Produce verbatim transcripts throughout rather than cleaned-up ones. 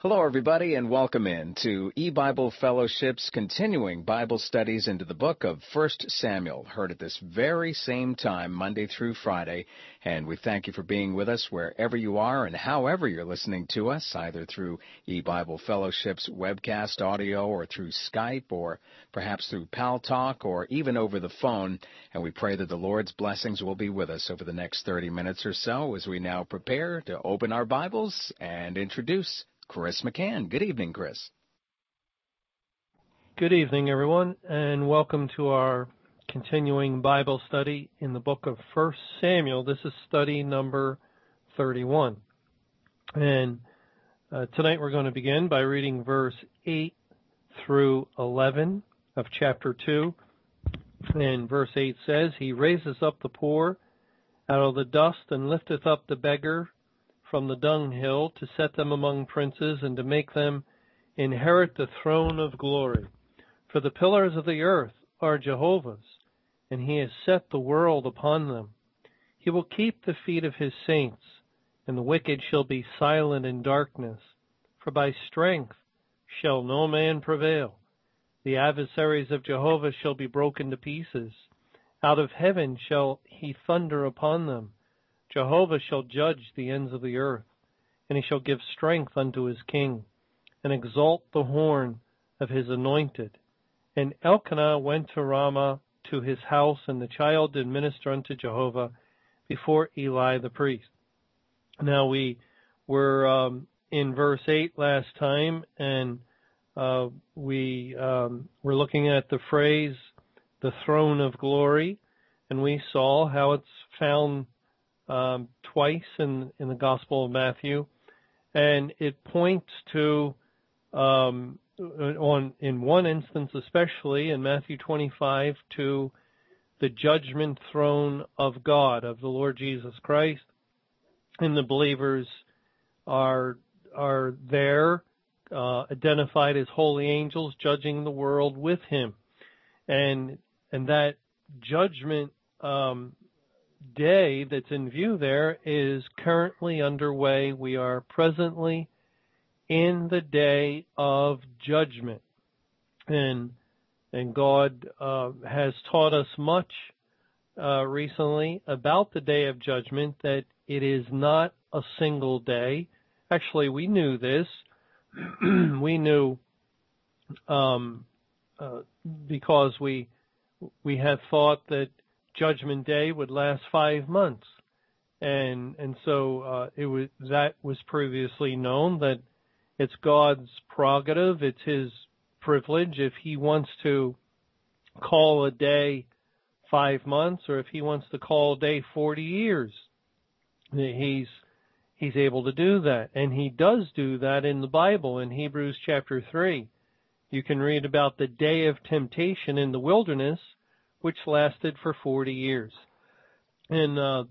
Hello, everybody, and welcome in to E-Bible Fellowship's continuing Bible studies into the book of First Samuel, heard at this very same time, Monday through Friday. And we thank you for being with us wherever you are and however you're listening to us, either through E-Bible Fellowship's webcast audio or through Skype or perhaps through Pal Talk or even over the phone. And we pray that the Lord's blessings will be with us over the next thirty minutes or so as we now prepare to open our Bibles and introduce Chris McCann. Good evening, Chris. Good evening, everyone, and welcome to our continuing Bible study in the book of First Samuel. This is study number thirty-one. And uh, tonight we're going to begin by reading verse eight through eleven of chapter two. And verse eight says, "He raises up the poor out of the dust and lifteth up the beggar from the dunghill, to set them among princes, and to make them inherit the throne of glory. For the pillars of the earth are Jehovah's, and he has set the world upon them. He will keep the feet of his saints, and the wicked shall be silent in darkness. For by strength shall no man prevail. The adversaries of Jehovah shall be broken to pieces. Out of heaven shall he thunder upon them. Jehovah shall judge the ends of the earth, and he shall give strength unto his king, and exalt the horn of his anointed. And Elkanah went to Ramah to his house, and the child did minister unto Jehovah before Eli the priest." Now we were um, in verse eight last time, and uh, we um, were looking at the phrase, the throne of glory, and we saw how it's found Um, twice in, in the Gospel of Matthew, and it points to, um, on in one instance especially, in Matthew twenty-five, to the judgment throne of God, of the Lord Jesus Christ, and the believers are are there, uh, identified as holy angels, judging the world with him, and and that judgment um day that's in view there is currently underway. We are presently in the day of judgment, and and God uh, has taught us much uh, recently about the day of judgment, that it is not a single day. Actually, we knew this. we knew um, uh, because we we had thought that Judgment Day would last five months, and and so uh, it was that was previously known, that it's God's prerogative, it's His privilege. If He wants to call a day five months, or if He wants to call a day forty years, He's He's able to do that, and He does do that in the Bible. In Hebrews chapter three, you can read about the day of temptation in the wilderness, which lasted for forty years. And uh,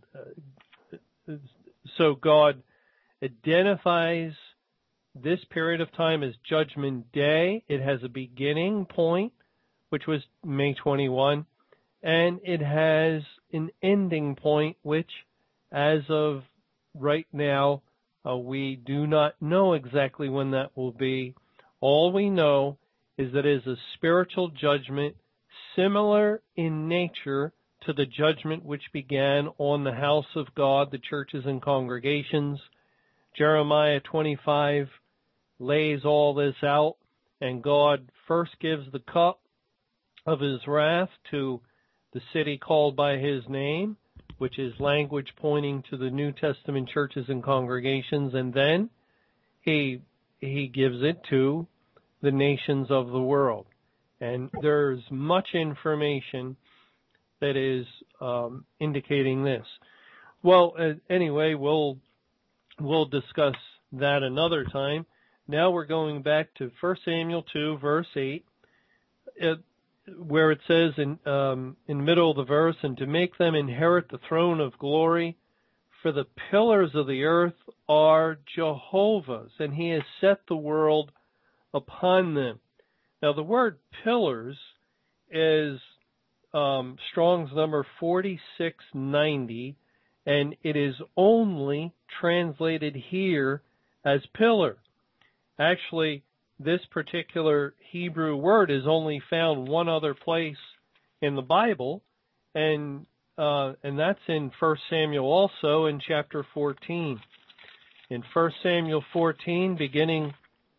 so God identifies this period of time as Judgment Day. It has a beginning point, which was May twenty-first, and it has an ending point, which, as of right now, uh, we do not know exactly when that will be. All we know is that it is a spiritual judgment similar in nature to the judgment which began on the house of God, the churches and congregations. Jeremiah twenty-five lays all this out, and God first gives the cup of his wrath to the city called by his name, which is language pointing to the New Testament churches and congregations, and then he he gives it to the nations of the world. And there's much information that is um, indicating this. Well, uh, anyway, we'll we'll discuss that another time. Now we're going back to First Samuel two, verse eight, it, where it says in um, in the middle of the verse, "And to make them inherit the throne of glory, for the pillars of the earth are Jehovah's, and he has set the world upon them." Now, the word pillars is um, Strong's number forty-six ninety, and it is only translated here as pillar. Actually, this particular Hebrew word is only found one other place in the Bible, and uh, and that's in First Samuel also in chapter fourteen. In First Samuel fourteen, beginning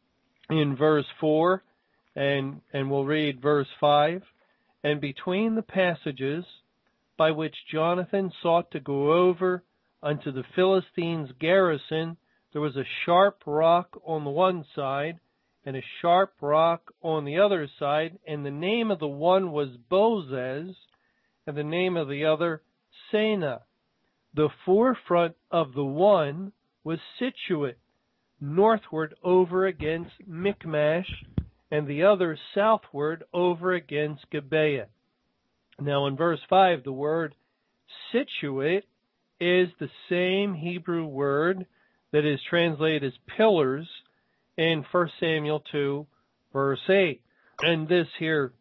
in verse four, and and we'll read verse five. And between the passages by which Jonathan sought to go over unto the Philistines' garrison, there was a sharp rock on the one side, and a sharp rock on the other side, and the name of the one was Bozez, and the name of the other Sena. The forefront of the one was situate northward over against Michmash, and the other southward over against Gibeah. Now in verse five, the word situate is the same Hebrew word that is translated as pillars in First Samuel two, verse eight. And this here,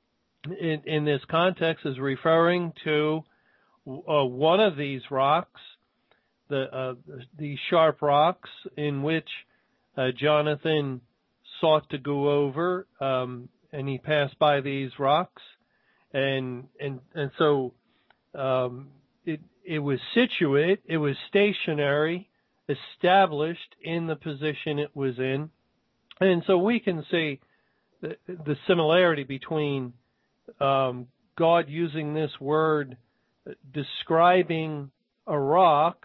in, in this context, is referring to uh, one of these rocks, the uh, the sharp rocks in which uh, Jonathan sought to go over, um, and he passed by these rocks, and and and so um, it it was situate, it was stationary, established in the position it was in, and so we can see the, the similarity between um, God using this word describing a rock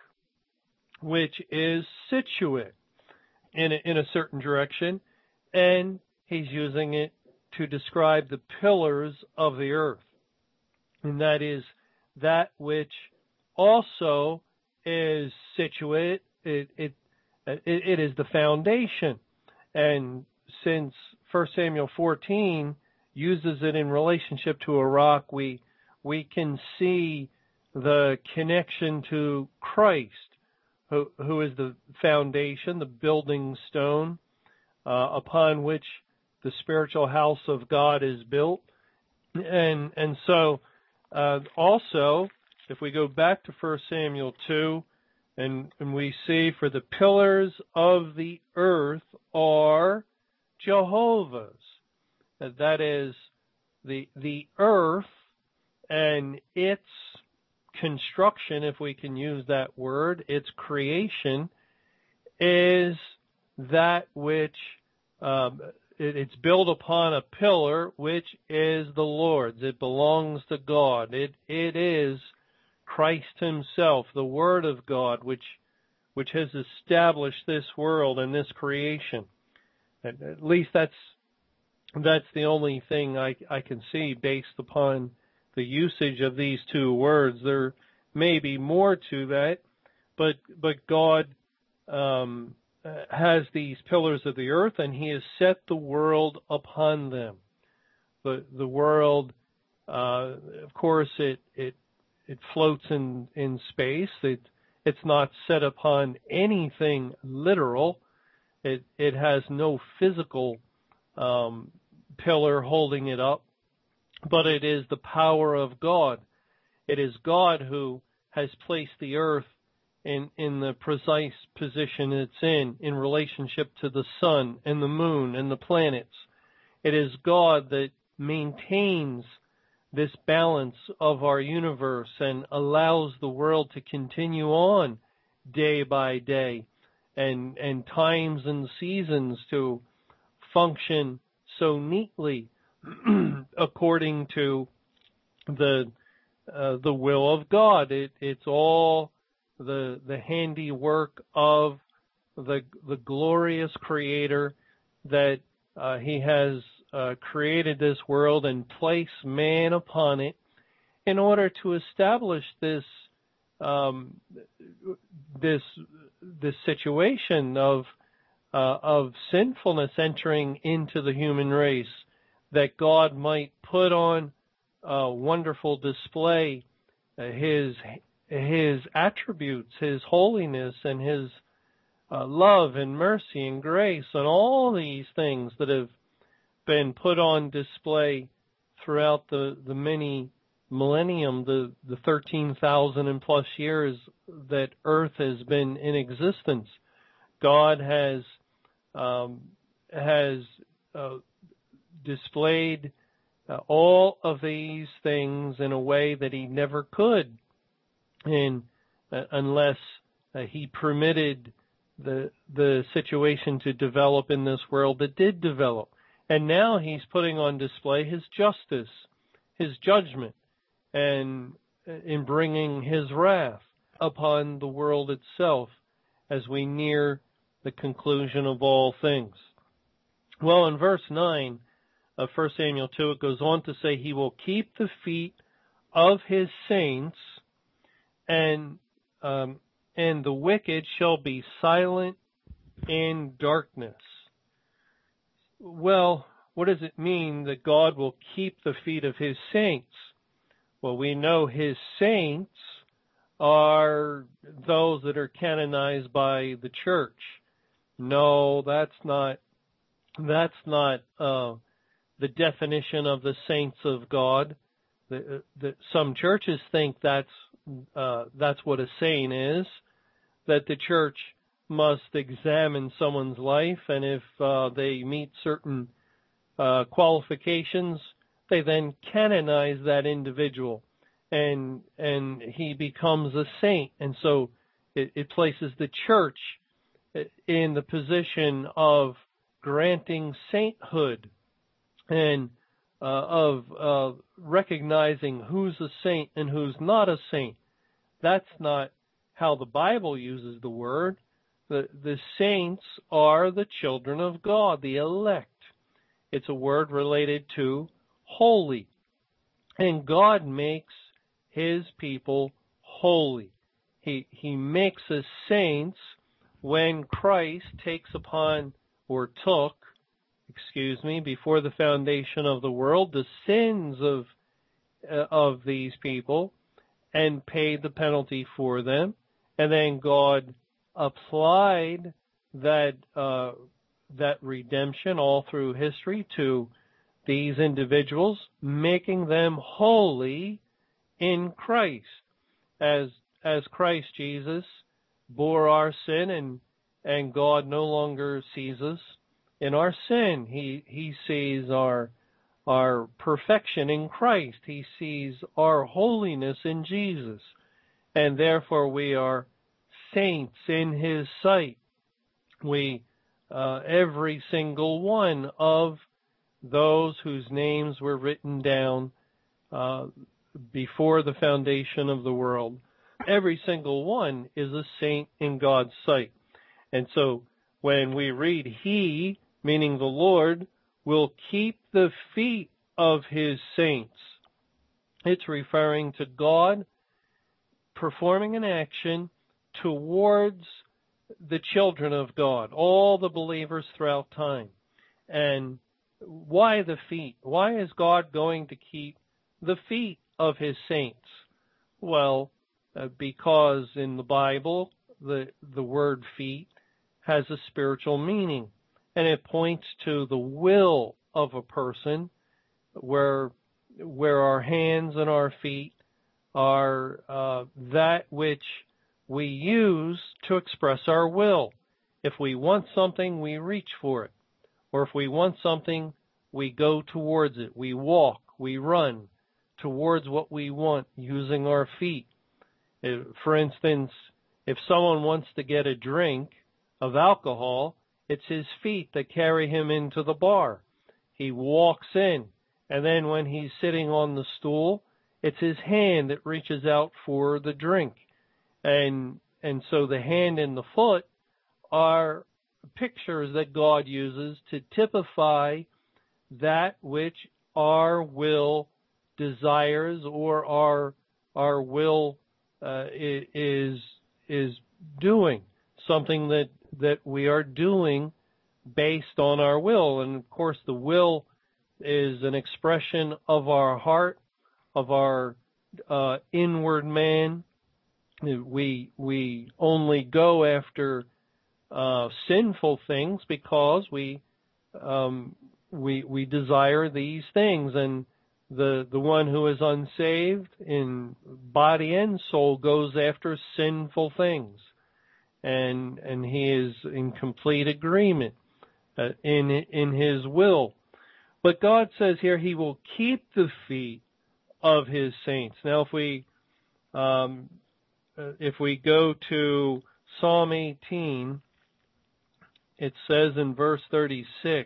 which is situate in a, in a certain direction, and he's using it to describe the pillars of the earth. And that is that which also is situate. It, it, it, it is the foundation. And since First Samuel fourteen uses it in relationship to a rock, we, we can see the connection to Christ, who, who is the foundation, the building stone, Uh, upon which the spiritual house of God is built. And and so uh, also, if we go back to First Samuel two, and, and we see, for the pillars of the earth are Jehovah's. That is, the the earth and its construction, if we can use that word, its creation, is that which um, it, it's built upon a pillar, which is the Lord's. It belongs to God. It it is Christ Himself, the Word of God, which which has established this world and this creation. At, at least that's that's the only thing I I can see based upon the usage of these two words. There may be more to that, but but God Um, has these pillars of the earth, and He has set the world upon them. The the world, uh, of course, it it it floats in in space. It it's not set upon anything literal. It it has no physical um, pillar holding it up, but it is the power of God. It is God who has placed the earth in, in the precise position it's in, in relationship to the sun and the moon and the planets. It is God that maintains this balance of our universe and allows the world to continue on day by day, and, and times and seasons to function so neatly according to the uh, the will of God. It, it's all the the handiwork of the the glorious Creator, that uh, He has uh, created this world and placed man upon it in order to establish this um, this this situation of uh, of sinfulness entering into the human race, that God might put on uh, wonderful display uh, His His attributes, His holiness, and His uh, love and mercy and grace, and all these things that have been put on display throughout the, the many millennium, the, the thirteen thousand and plus years that Earth has been in existence. God has um, has uh, displayed uh, all of these things in a way that he never could, in uh, unless uh, he permitted the the situation to develop in this world that did develop. And now he's putting on display his justice, his judgment, and in bringing his wrath upon the world itself as we near the conclusion of all things. Well, in verse nine of First Samuel two, it goes on to say, he will keep the feet of his saints, and um, and the wicked shall be silent in darkness. Well, what does it mean that God will keep the feet of his saints? Well, we know his saints are those that are canonized by the church. No, that's not that's not uh, the definition of the saints of God. The, the, some churches think that's uh, that's what a saint is, that the church must examine someone's life, and if uh, they meet certain uh, qualifications, they then canonize that individual, and and he becomes a saint. And so it, it places the church in the position of granting sainthood and uh, of uh, recognizing who's a saint and who's not a saint. That's not how the Bible uses the word. The, the saints are the children of God, the elect. It's a word related to holy. And God makes his people holy. He, he makes us saints when Christ takes upon, or took, excuse me, before the foundation of the world, the sins of, uh, of these people and paid the penalty for them. And then God applied that uh, that redemption all through history to these individuals, making them holy in Christ, as as Christ Jesus bore our sin, and and God no longer sees us in our sin. He he sees our our perfection in Christ. He sees our holiness in Jesus, and therefore we are saints in his sight. We, uh, every single one of those whose names were written down uh, before the foundation of the world, every single one is a saint in God's sight. And so when we read, he, meaning the Lord, will keep the feet of his saints, it's referring to God performing an action towards the children of God, all the believers throughout time. And why the feet? Why is God going to keep the feet of his saints? Well, uh, because in the Bible, the the word feet has a spiritual meaning, and it points to the will of a person, where where our hands and our feet are uh, that which we use to express our will. If we want something, we reach for it. Or if we want something, we go towards it. We walk, we run towards what we want using our feet. If, for instance, if someone wants to get a drink of alcohol, it's his feet that carry him into the bar. He walks in, and then when he's sitting on the stool, it's his hand that reaches out for the drink. And and so the hand and the foot are pictures that God uses to typify that which our will desires, or our our will uh, is is doing, something that that we are doing based on our will. And of course, the will is an expression of our heart, of our uh, inward man. We we only go after uh, sinful things because we um, we we desire these things, and the the one who is unsaved in body and soul goes after sinful things, and and he is in complete agreement uh, in in His will. But God says here He will keep the feet of His saints. Now, if we um, if we go to Psalm eighteen, it says in verse thirty-six,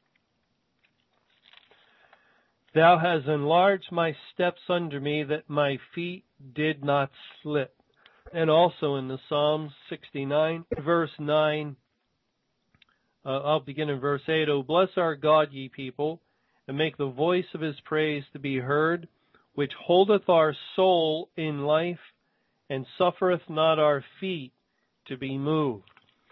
Thou hast enlarged my steps under me, that my feet did not slip. And also in the Psalms sixty-nine, verse nine, uh, I'll begin in verse eight, O bless our God, ye people, and make the voice of His praise to be heard, which holdeth our soul in life, and suffereth not our feet to be moved.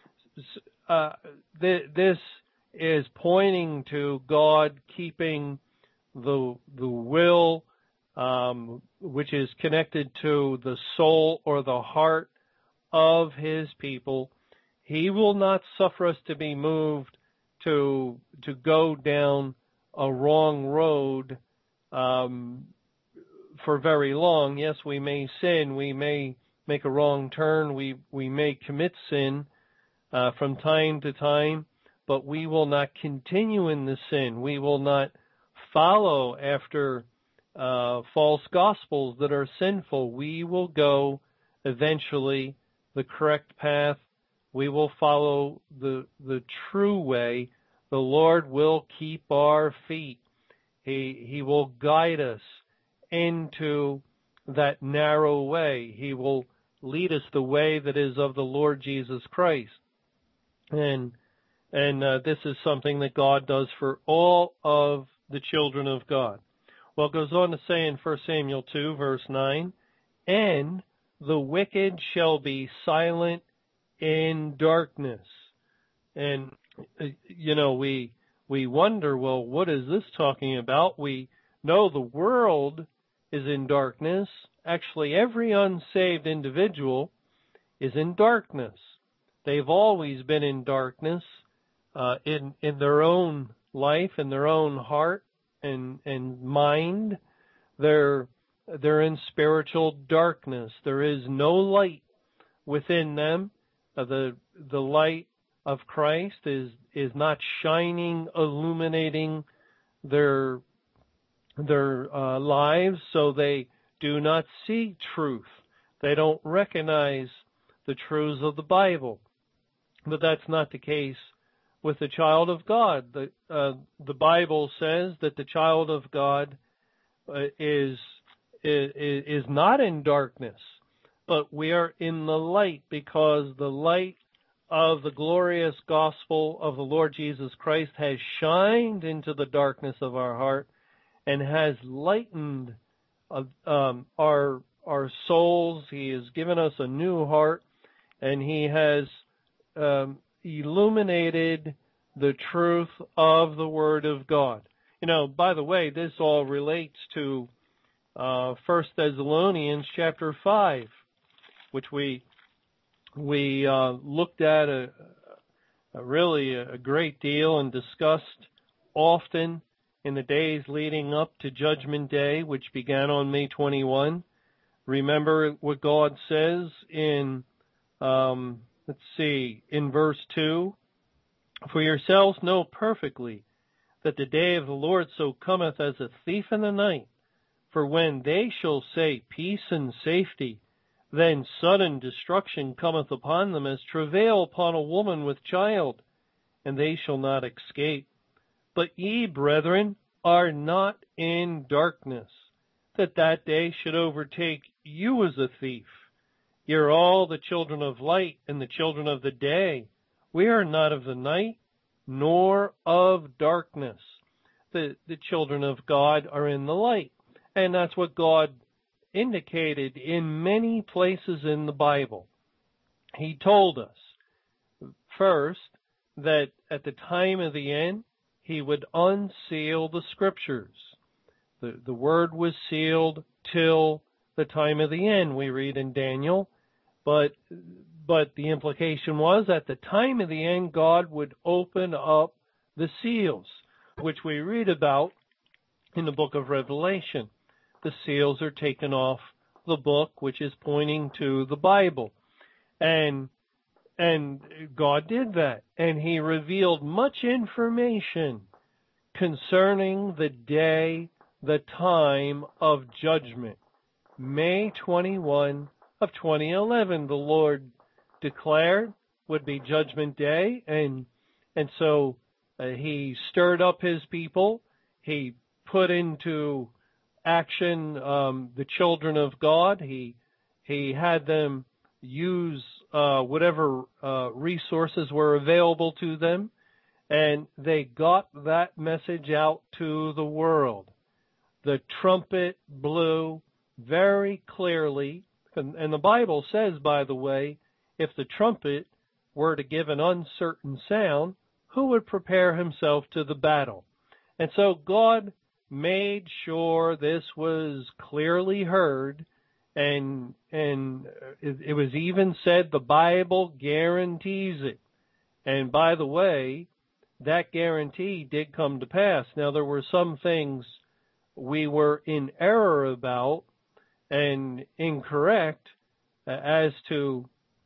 Uh, th- this is pointing to God keeping the the will, um, which is connected to the soul or the heart of His people. He will not suffer us to be moved to to go down a wrong road um, for very long. Yes, we may sin, we may make a wrong turn, we we may commit sin uh, from time to time, but we will not continue in the sin. We will not follow after uh, false gospels that are sinful. We will go eventually the correct path. We will follow the the true way. The Lord will keep our feet. He He will guide us into that narrow way. He will lead us the way that is of the Lord Jesus Christ. And and uh, this is something that God does for all of the children of God. Well, it goes on to say in First Samuel two, verse nine, and the wicked shall be silent in darkness. And, you know, we we wonder, well, what is this talking about? We know the world is in darkness. Actually, every unsaved individual is in darkness. They've always been in darkness uh, in in their own life, in their own heart and and mind. They're they're in spiritual darkness. There is no light within them. Uh, the the light of Christ is is not shining, illuminating their their uh, lives, so they do not see truth. They don't recognize the truths of the Bible. But that's not the case with the child of God. The uh, the Bible says that the child of God uh, is, is is not in darkness, but we are in the light, because the light of the glorious gospel of the Lord Jesus Christ has shined into the darkness of our heart and has lightened uh, um, our our souls. He has given us a new heart, and He has um, illuminated the truth of the Word of God. You know, by the way, this all relates to uh, First Thessalonians chapter five, which we we uh, looked at a, a really a great deal and discussed often in the days leading up to Judgment Day, which began on May twenty-first. Remember what God says in, um, let's see, in verse two, for yourselves know perfectly that the day of the Lord so cometh as a thief in the night. For when they shall say peace and safety, then sudden destruction cometh upon them as travail upon a woman with child, and they shall not escape. But ye, brethren, are not in darkness, that that day should overtake you as a thief. Ye are all the children of light and the children of the day. We are not of the night, nor of darkness. The, the children of God are in the light. And that's what God indicated in many places in the Bible. He told us, first, that at the time of the end, He would unseal the Scriptures. The, the Word was sealed till the time of the end, we read in Daniel. But, but the implication was, at the time of the end, God would open up the seals, which we read about in the book of Revelation. The seals are taken off the book, which is pointing to the Bible. And and God did that, and He revealed much information concerning the day, the time of judgment. May twenty-first of twenty eleven, the Lord declared would be Judgment Day, and and so uh, He stirred up His people. He put into action um, the children of God. He he had them use uh, whatever uh, resources were available to them, and they got that message out to the world. The trumpet blew very clearly, and, and the Bible says, by the way, if the trumpet were to give an uncertain sound, who would prepare himself to the battle? And so God made sure this was clearly heard, and and it, it was even said the Bible guarantees it. And by the way, that guarantee did come to pass. Now, there were some things we were in error about and incorrect uh, as to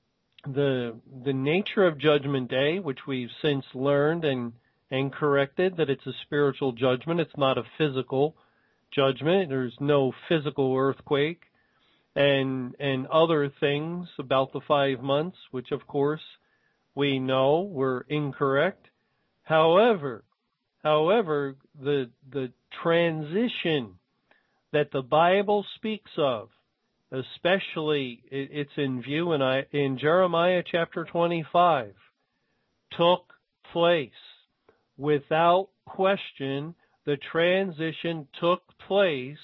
the the nature of Judgment Day, which we've since learned and and corrected, that it's a spiritual judgment. It's not a physical judgment. There's no physical earthquake, and and other things about the five months, which of course we know were incorrect. However, however, the the transition that the Bible speaks of, especially it's in view in, I, in Jeremiah chapter twenty-five, took place. Without question, the transition took place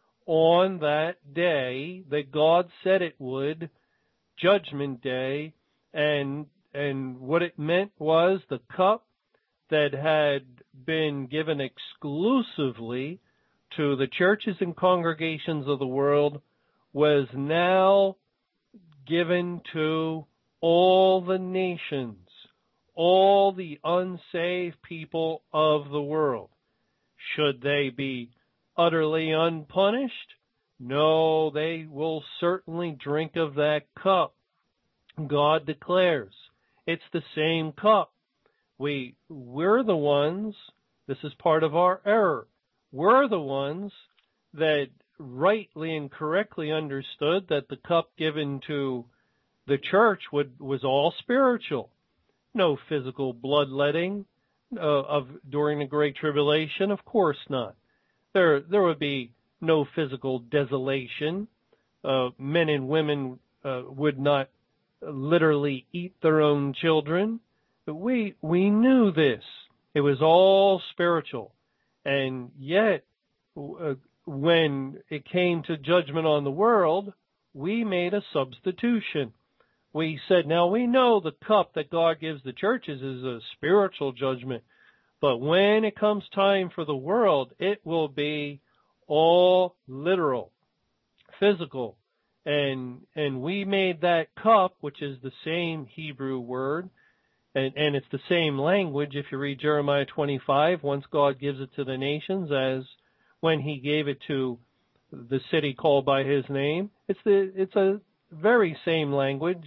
on that day that God said it would, Judgment Day, and and what it meant was the cup that had been given exclusively to the churches and congregations of the world was now given to all the nations, all the unsaved people of the world. Should they be utterly unpunished? No, they will certainly drink of that cup. God declares it's the same cup. We, we're the ones, this is part of our error, we're the ones that rightly and correctly understood that the cup given to the church would, was all spiritual. No physical bloodletting uh, of during the Great Tribulation, of course not. There, there would be no physical desolation. Uh, men and women uh, would not literally eat their own children. But we we knew this. It was all spiritual, and yet uh, when it came to judgment on the world, we made a substitution. We said, now we know the cup that God gives the churches is a spiritual judgment, but when it comes time for the world, it will be all literal, physical. And and we made that cup, which is the same Hebrew word, and, and it's the same language if you read Jeremiah twenty-five, once God gives it to the nations, as when he gave it to the city called by his name. It's the it's a very same language.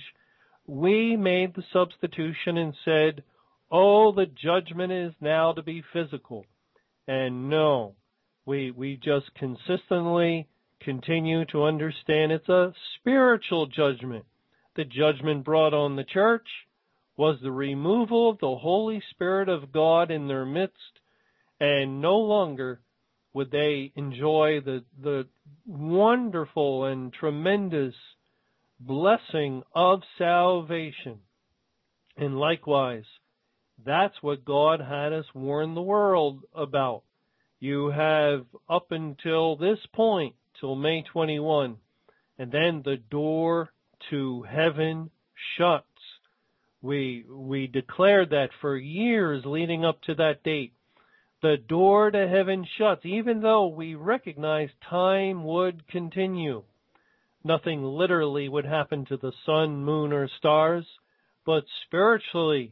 We made the substitution and said, oh, the judgment is now to be physical. And no, we we just consistently continue to understand it's a spiritual judgment. The judgment brought on the church was the removal of the Holy Spirit of God in their midst, and no longer would they enjoy the the wonderful and tremendous blessing of salvation. And likewise, that's what God had us warn the world about. You have up until this point, till May twenty-first, and then the door to heaven shuts. We we declared that for years leading up to that date. The door to heaven shuts, even though we recognized time would continue. Nothing literally would happen to the sun, moon, or stars, but spiritually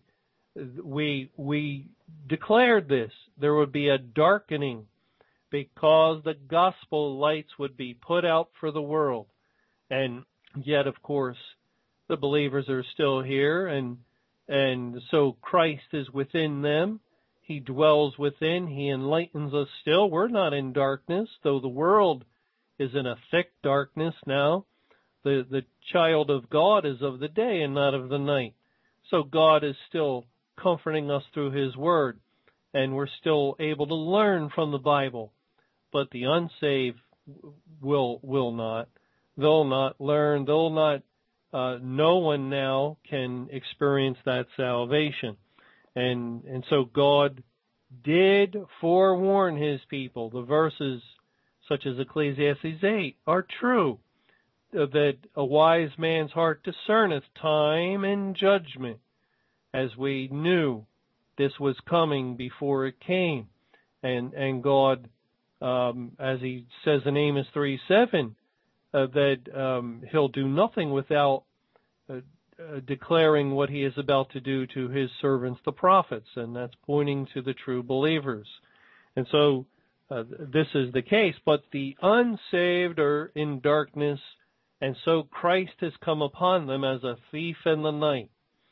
we we declared this. There would be a darkening because the gospel lights would be put out for the world. And yet, of course, The believers are still here, and and so Christ is within them. He dwells within. He enlightens us still. We're not in darkness, though the world is in a thick darkness now. The the child of God is of the day and not of the night. So God is still comforting us through His Word, and we're still able to learn from the Bible. But the unsaved will will not. They'll not learn. They'll not. Uh, no one now can experience that salvation, and and so God did forewarn His people. The verses such as Ecclesiastes eight are true, uh, that a wise man's heart discerneth time and judgment, as we knew this was coming before it came, and and God, um, as He says in Amos three seven. Uh, that um, He'll do nothing without uh, uh, declaring what He is about to do to His servants, the prophets, and that's pointing to the true believers. And so uh, this is the case, but the unsaved are in darkness, and so Christ has come upon them as a thief in the night.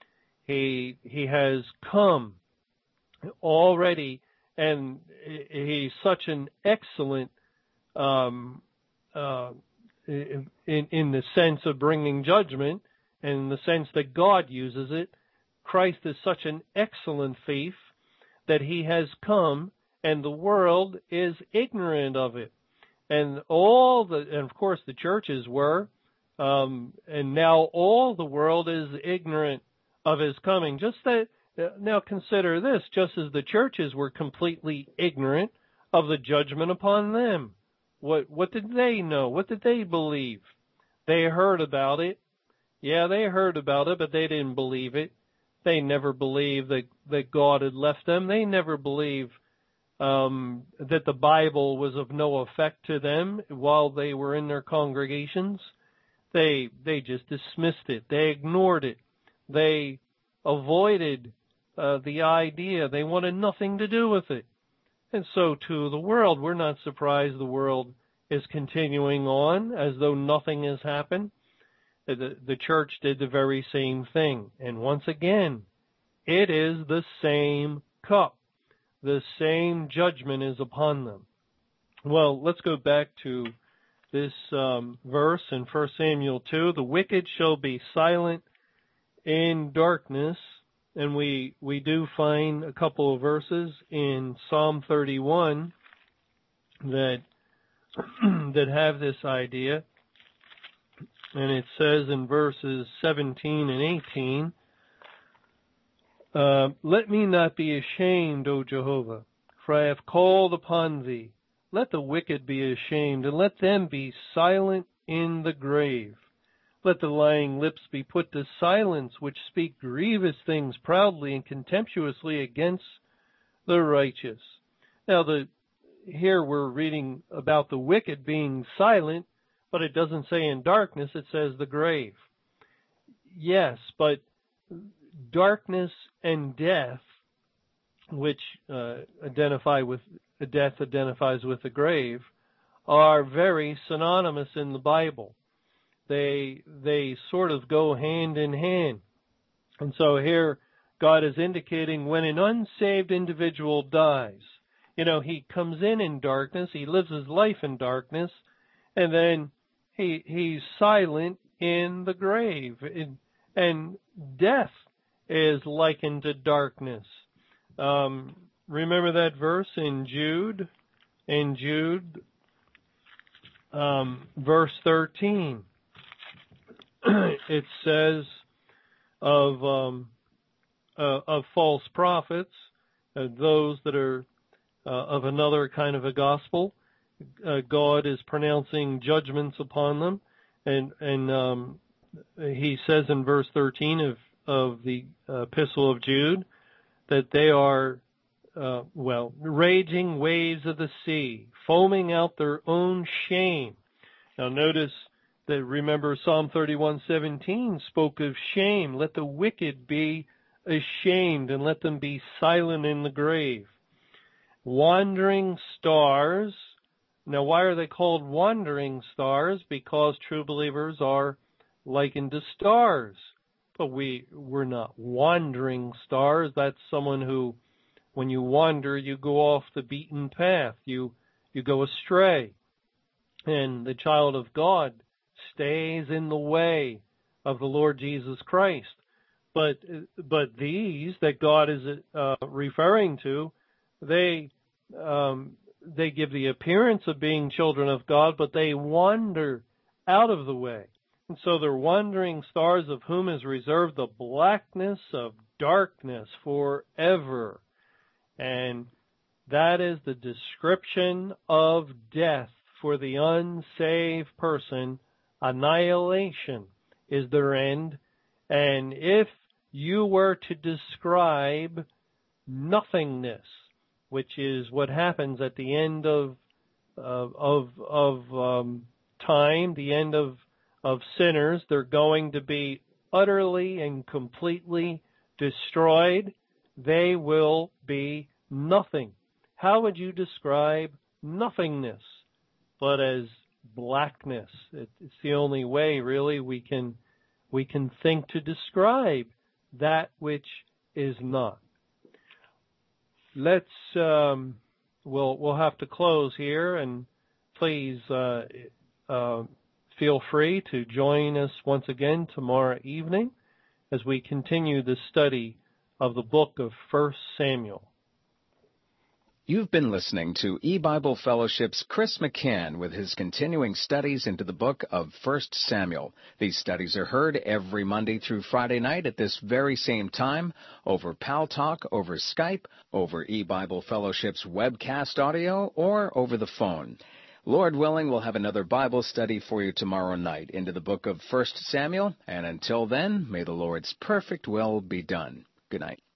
He He has come already, and He's such an excellent um, uh, In, in the sense of bringing judgment, and in the sense that God uses it. Christ is such an excellent thief that He has come, and the world is ignorant of it. And all the, and of course the churches were, um, and now all the world is ignorant of His coming. Just that, now consider this, just as the churches were completely ignorant of the judgment upon them. What what did they know? What did they believe? They heard about it. Yeah, they heard about it, but they didn't believe it. They never believed that, that God had left them. They never believed um, that the Bible was of no effect to them while they were in their congregations. They they just dismissed it. They ignored it. They avoided uh, the idea. They wanted nothing to do with it. And so to the world, we're not surprised the world is continuing on as though nothing has happened. The, the church did the very same thing. And once again, it is the same cup. The same judgment is upon them. Well, let's go back to this um, verse in First Samuel two. The wicked shall be silent in darkness. And we we do find a couple of verses in Psalm thirty-one that that have this idea. And it says in verses seventeen and eighteen, uh, let me not be ashamed, O Jehovah, for I have called upon Thee. Let the wicked be ashamed, and let them be silent in the grave. Let the lying lips be put to silence, which speak grievous things proudly and contemptuously against the righteous. Now, the here we're reading about the wicked being silent, but it doesn't say in darkness, it says the grave. Yes, but darkness and death, which uh, identify with, death identifies with the grave, are very synonymous in the Bible. They they sort of go hand in hand. And so here God is indicating when an unsaved individual dies, you know, he comes in in darkness, he lives his life in darkness, and then he he's silent in the grave. And, and death is likened to darkness. Um, remember that verse in Jude? In Jude, um, verse thirteen. It says of um, uh, of false prophets, uh, those that are uh, of another kind of a gospel. Uh, God is pronouncing judgments upon them, and and um, He says in verse thirteen of of the uh, Epistle of Jude that they are uh, well raging waves of the sea, foaming out their own shame. Now notice that, remember, Psalm thirty-one seventeen spoke of shame. Let the wicked be ashamed and let them be silent in the grave. Wandering stars. Now, why are they called wandering stars? Because true believers are likened to stars. But we, we're not wandering stars. That's someone who, when you wander, you go off the beaten path. You, you go astray. And the child of God stays in the way of the Lord Jesus Christ. But, but these that God is uh, referring to, they, um, they give the appearance of being children of God, but they wander out of the way. And so they're wandering stars, of whom is reserved the blackness of darkness forever. And that is the description of death for the unsaved person. Annihilation is their end. And if you were to describe nothingness, which is what happens at the end of uh, of of um, time, the end of of sinners, they're going to be utterly and completely destroyed. They will be nothing. How would you describe nothingness but as blackness? It's the only way, really, we can we can think to describe that which is not. Let's um, we'll we'll have to close here, and please uh, uh, feel free to join us once again tomorrow evening as we continue the study of the book of First Samuel. You've been listening to E-Bible Fellowship's Chris McCann with his continuing studies into the book of First Samuel. These studies are heard every Monday through Friday night at this very same time over Pal Talk, over Skype, over E-Bible Fellowship's webcast audio, or over the phone. Lord willing, we'll have another Bible study for you tomorrow night into the book of First Samuel, and until then, may the Lord's perfect will be done. Good night.